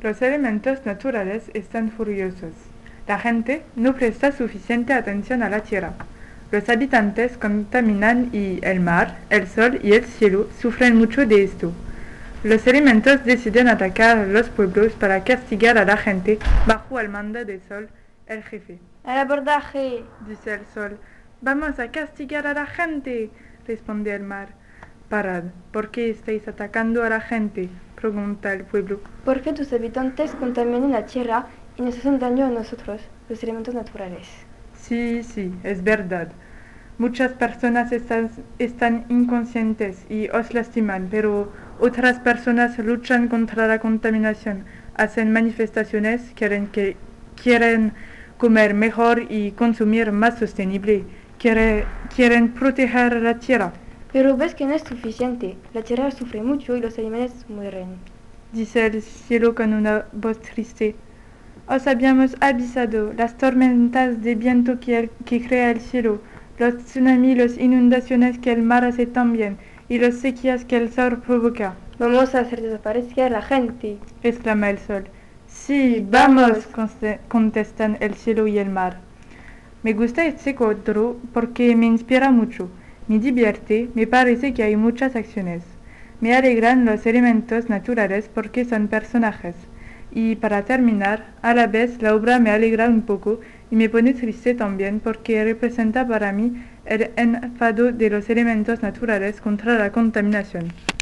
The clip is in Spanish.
Los elementos naturales están furiosos. La gente no presta suficiente atención a la tierra. Los habitantes contaminan y el mar, el sol y el cielo sufren mucho de esto. Los elementos deciden atacar a los pueblos para castigar a la gente bajo el mando del sol, el jefe. ¡Al abordaje! Dice el sol. Vamos a castigar a la gente, responde el mar. Parad, ¿por qué estáis atacando a la gente?, pregunta el pueblo. Porque tus habitantes contaminan la tierra y nos hacen daño a nosotros, los elementos naturales. Sí, es verdad. Muchas personas están inconscientes y os lastiman, pero otras personas luchan contra la contaminación, hacen manifestaciones, quieren comer mejor y consumir más sostenible, quieren proteger la tierra. Pero ves que no es suficiente, la tierra sufre mucho y los animales mueren. Dice el cielo con una voz triste. Os habíamos avisado, las tormentas de viento que crea el cielo, los tsunamis, las inundaciones que el mar hace también, y las sequías que el sol provoca. Vamos a hacer desaparecer a la gente, exclama el sol. Sí, vamos, contestan el cielo y el mar. Me gusta este cuadro porque me inspira mucho, me divierte, me parece que hay muchas acciones. Me alegran los elementos naturales porque son personajes. Y para terminar, a la vez la obra me alegra un poco y me pone triste también porque representa para mí el enfado de los elementos naturales contra la contaminación.